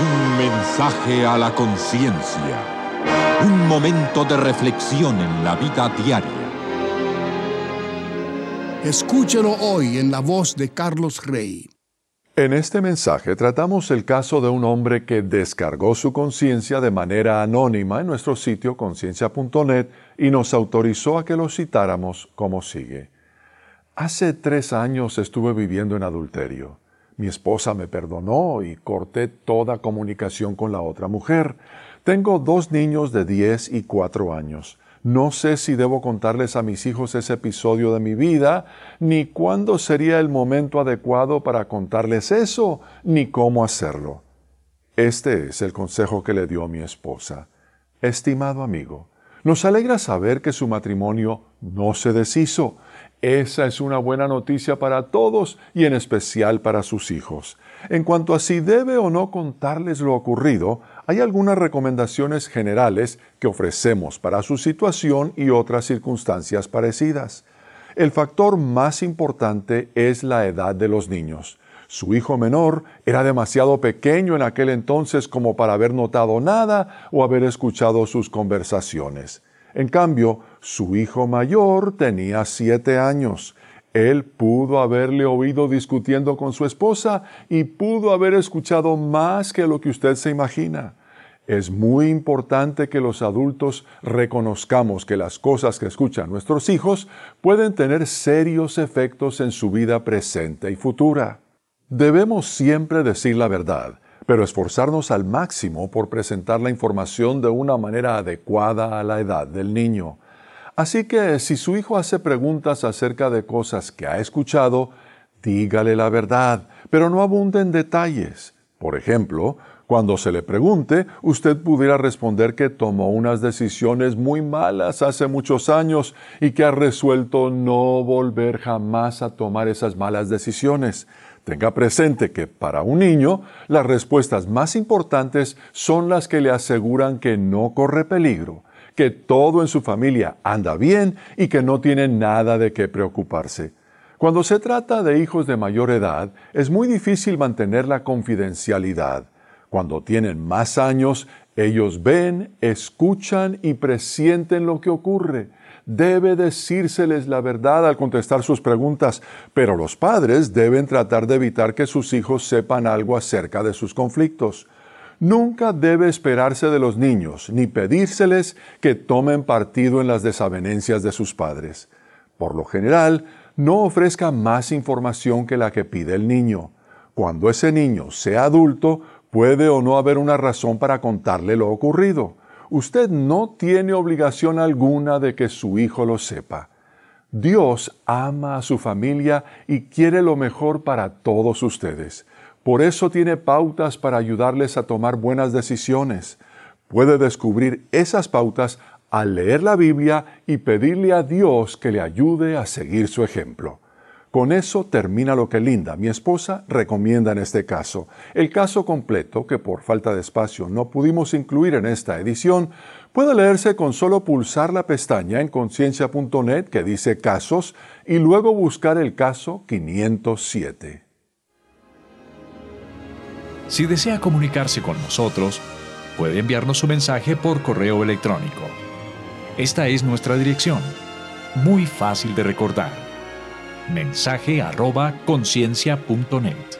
Un mensaje a la conciencia. Un momento de reflexión en la vida diaria. Escúchelo hoy en la voz de Carlos Rey. En este mensaje tratamos el caso de un hombre que descargó su conciencia de manera anónima en nuestro sitio conciencia.net y nos autorizó a que lo citáramos como sigue. Hace 3 años estuve viviendo en adulterio. Mi esposa me perdonó y corté toda comunicación con la otra mujer. Tengo 2 niños de 10 y 4 años. No sé si debo contarles a mis hijos ese episodio de mi vida, ni cuándo sería el momento adecuado para contarles eso, ni cómo hacerlo. Este es el consejo que le dio mi esposa. Estimado amigo, nos alegra saber que su matrimonio no se deshizo. Esa es una buena noticia para todos y en especial para sus hijos. En cuanto a si debe o no contarles lo ocurrido, hay algunas recomendaciones generales que ofrecemos para su situación y otras circunstancias parecidas. El factor más importante es la edad de los niños. Su hijo menor era demasiado pequeño en aquel entonces como para haber notado nada o haber escuchado sus conversaciones. En cambio, su hijo mayor tenía 7 años. Él pudo haberle oído discutiendo con su esposa y pudo haber escuchado más que lo que usted se imagina. Es muy importante que los adultos reconozcamos que las cosas que escuchan nuestros hijos pueden tener serios efectos en su vida presente y futura. Debemos siempre decir la verdad, pero esforzarnos al máximo por presentar la información de una manera adecuada a la edad del niño. Así que si su hijo hace preguntas acerca de cosas que ha escuchado, dígale la verdad, pero no abunde en detalles. Por ejemplo, cuando se le pregunte, usted pudiera responder que tomó unas decisiones muy malas hace muchos años y que ha resuelto no volver jamás a tomar esas malas decisiones. Tenga presente que para un niño, las respuestas más importantes son las que le aseguran que no corre peligro, que todo en su familia anda bien y que no tiene nada de qué preocuparse. Cuando se trata de hijos de mayor edad, es muy difícil mantener la confidencialidad. Cuando tienen más años, ellos ven, escuchan y presienten lo que ocurre. Debe decírseles la verdad al contestar sus preguntas, pero los padres deben tratar de evitar que sus hijos sepan algo acerca de sus conflictos. Nunca debe esperarse de los niños, ni pedírseles que tomen partido en las desavenencias de sus padres. Por lo general, no ofrezca más información que la que pide el niño. Cuando ese niño sea adulto, puede o no haber una razón para contarle lo ocurrido. Usted no tiene obligación alguna de que su hijo lo sepa. Dios ama a su familia y quiere lo mejor para todos ustedes. Por eso tiene pautas para ayudarles a tomar buenas decisiones. Puede descubrir esas pautas al leer la Biblia y pedirle a Dios que le ayude a seguir su ejemplo. Con eso termina lo que Linda, mi esposa, recomienda en este caso. El caso completo, que por falta de espacio no pudimos incluir en esta edición, puede leerse con solo pulsar la pestaña en conciencia.net que dice Casos y luego buscar el caso 507. Si desea comunicarse con nosotros, puede enviarnos su mensaje por correo electrónico. Esta es nuestra dirección, muy fácil de recordar. mensaje@conciencia.net.